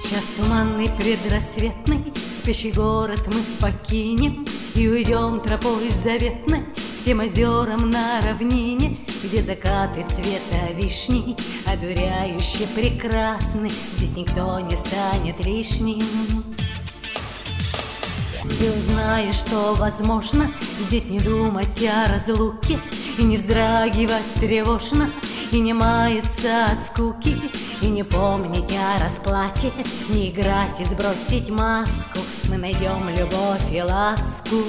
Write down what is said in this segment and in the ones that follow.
Час туманный предрассветный, спящий город мы покинем и уйдем тропой заветной к тем озерам на равнине, где закаты цвета вишни одуряюще прекрасны. Здесь никто не станет лишним. Ты узнаешь, что возможно здесь не думать о разлуке и не вздрагивать тревожно, и не маяться от скуки, и не помнить о расплате, не играть и сбросить маску. Мы найдем любовь и ласку.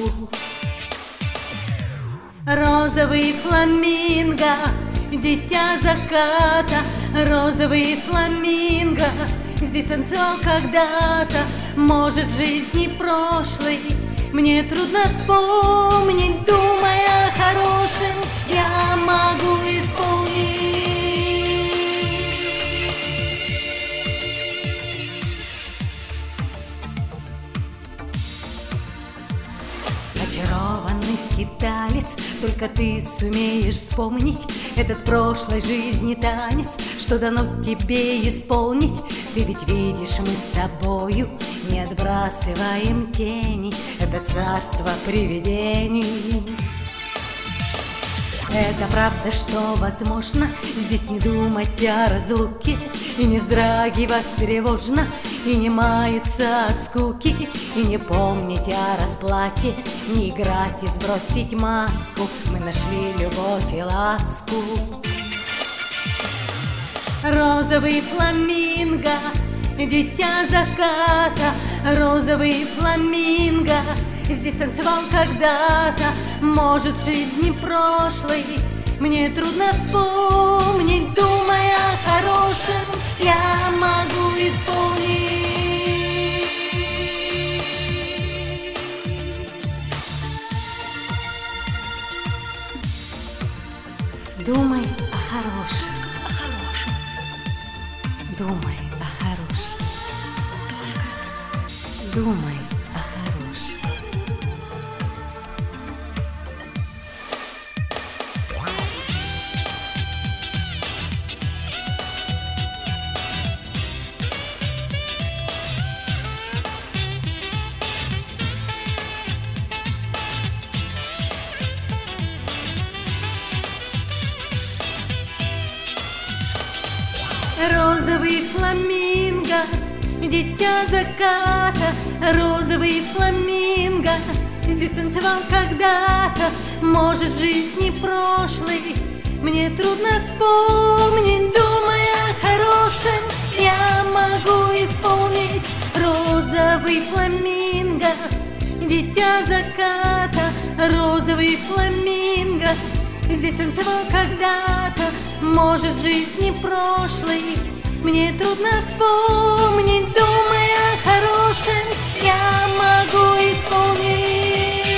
Розовый фламинго, дитя заката, розовый фламинго, здесь танцевал когда-то. Может, жизни прошлой мне трудно вспомнить, думая о хорошем, я могу исполнить. Очарованный скиталец, только ты сумеешь вспомнить этот прошлой жизни танец, что дано тебе исполнить. Ты ведь видишь, мы с тобою не отбрасываем тени, это царство привидений. Это правда, что возможно здесь не думать о разлуке и не вздрагивать тревожно, и не маяться от скуки, и не помнить о расплате, не играть и сбросить маску. Мы нашли любовь и ласку. Розовый фламинго, дитя заката, розовый фламинго, здесь танцевал когда-то. Может, в жизни прошлой мне трудно вспомнить, думая о хорошем, я могу исполнить. Думай о хорошем, думай о хорошем, думай о хорошем. Розовый фламинго, дитя заката, розовый фламинго, здесь танцевал когда-то. Может, в жизни прошлой мне трудно вспомнить, думая о хорошем, я могу исполнить. Розовый фламинго, дитя заката, розовый фламинго, здесь танцевал когда-то. Может, в жизни прошлой мне трудно вспомнить, думая о хорошем, я могу исполнить.